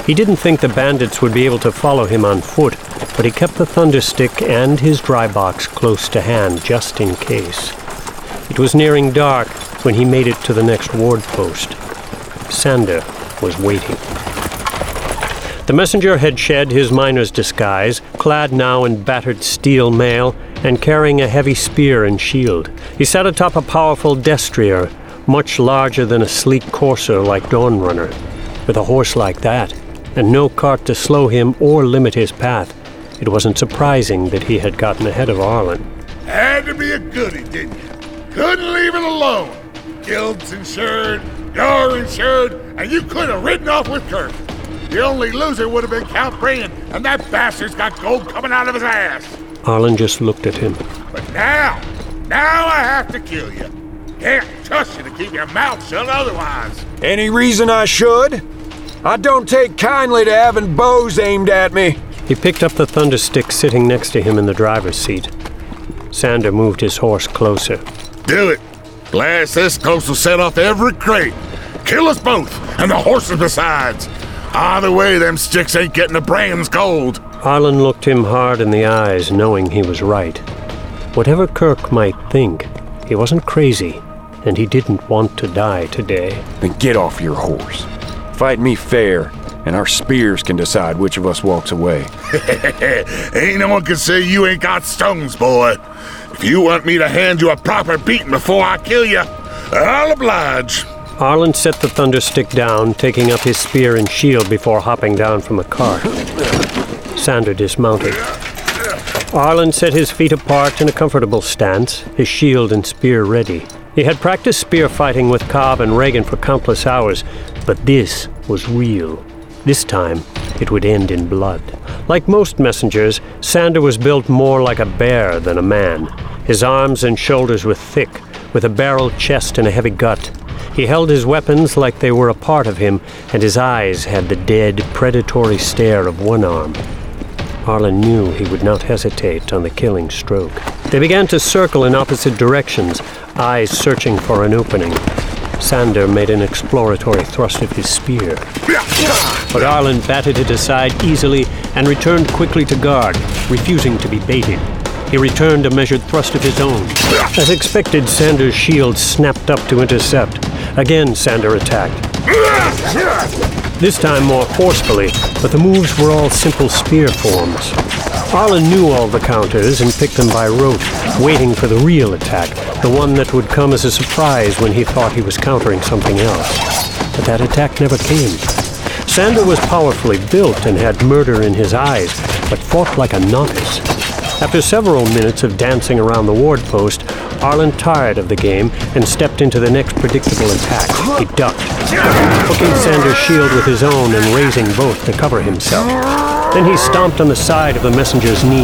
He didn't think the bandits would be able to follow him on foot, but he kept the thunderstick and his dry box close to hand just in case. It was nearing dark when he made it to the next ward post. Sander was waiting. The messenger had shed his miner's disguise, clad now in battered steel mail and carrying a heavy spear and shield. He sat atop a powerful destrier, much larger than a sleek courser like Dawnrunner. With a horse like that, and no cart to slow him or limit his path, it wasn't surprising that he had gotten ahead of Arlen. Had to be a goodie, didn't you? Couldn't leave it alone. Guild's insured, you're insured, and you could have ridden off with Kirk. The only loser would have been Count Brian, and that bastard's got gold coming out of his ass. Arlen just looked at him. But now I have to kill you. Can't trust you to keep your mouth shut otherwise. Any reason I should? I don't take kindly to having bows aimed at me. He picked up the thunderstick sitting next to him in the driver's seat. Sander moved his horse closer. Do it. Blast this coast will set off every crate. Kill us both, and the horses besides. Either way, them sticks ain't getting the Brian's gold. Arlen looked him hard in the eyes, knowing he was right. Whatever Kirk might think, he wasn't crazy, and he didn't want to die today. Then get off your horse. Fight me fair, and our spears can decide which of us walks away. Ain't no one can say you ain't got stones, boy. If you want me to hand you a proper beating before I kill you, I'll oblige. Arlen set the thunderstick down, taking up his spear and shield before hopping down from the cart. Sander dismounted. Arlen set his feet apart in a comfortable stance, his shield and spear ready. He had practiced spear fighting with Cobb and Reagan for countless hours, but this was real. This time, it would end in blood. Like most messengers, Sander was built more like a bear than a man. His arms and shoulders were thick, with a barrel chest and a heavy gut. He held his weapons like they were a part of him, and his eyes had the dead, predatory stare of one arm. Arlen knew he would not hesitate on the killing stroke. They began to circle in opposite directions, eyes searching for an opening. Sander made an exploratory thrust of his spear. But Arlen batted it aside easily and returned quickly to guard, refusing to be baited. He returned a measured thrust of his own. As expected, Sander's shield snapped up to intercept. Again, Sander attacked. This time more forcefully, but the moves were all simple spear forms. Arlen knew all the counters and picked them by rote, waiting for the real attack, the one that would come as a surprise when he thought he was countering something else. But that attack never came. Sander was powerfully built and had murder in his eyes, but fought like a novice. After several minutes of dancing around the ward post, Arlen tired of the game and stepped into the next predictable attack. He ducked, hooking Sander's shield with his own and raising both to cover himself. Then he stomped on the side of the messenger's knee.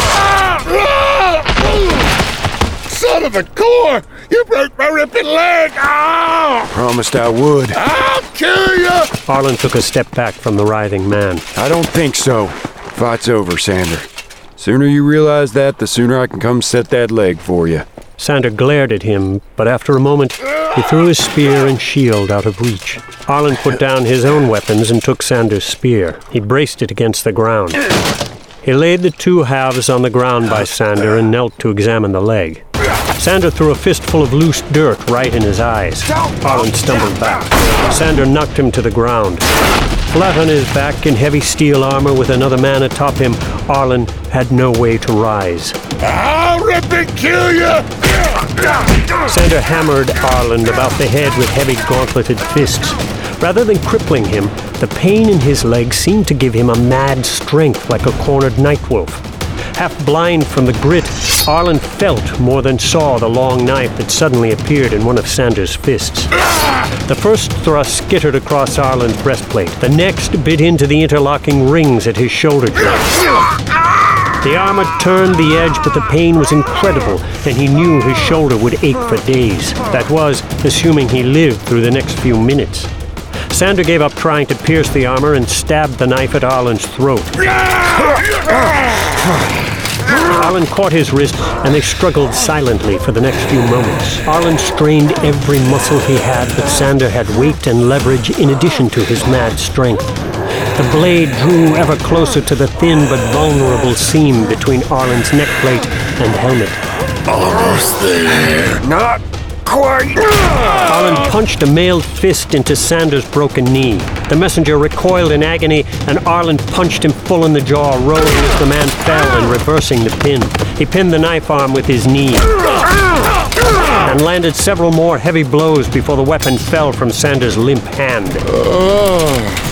Son of a core! You broke my ripping leg! Oh! Promised I would. I'll kill you! Arlen took a step back from the writhing man. I don't think so. Fight's over, Sander. Sooner you realize that, the sooner I can come set that leg for you. Sander glared at him, but after a moment, he threw his spear and shield out of reach. Arlen put down his own weapons and took Sander's spear. He braced it against the ground. He laid the two halves on the ground by Sander and knelt to examine the leg. Sander threw a fistful of loose dirt right in his eyes. Arlen stumbled back. Sander knocked him to the ground. Flat on his back in heavy steel armor with another man atop him, Arlen had no way to rise. I'll rip and kill you! Sander hammered Arlen about the head with heavy gauntleted fists. Rather than crippling him, the pain in his leg seemed to give him a mad strength like a cornered nightwolf. Half blind from the grit, Arlen felt more than saw the long knife that suddenly appeared in one of Sander's fists. The first thrust skittered across Arlen's breastplate. The next bit into the interlocking rings at his shoulder joints. The armor turned the edge, but the pain was incredible, and he knew his shoulder would ache for days. That was, assuming he lived through the next few minutes. Sander gave up trying to pierce the armor and stabbed the knife at Arlen's throat. Arlen caught his wrist, and they struggled silently for the next few moments. Arlen strained every muscle he had, but Sander had weight and leverage in addition to his mad strength. The blade drew ever closer to the thin but vulnerable seam between Arlen's neckplate and helmet. Almost there. Not quite. Arlen punched a mailed fist into Sanders' broken knee. The messenger recoiled in agony, and Arlen punched him full in the jaw, rolling as the man fell and reversing the pin. He pinned the knife arm with his knee and landed several more heavy blows before the weapon fell from Sanders' limp hand.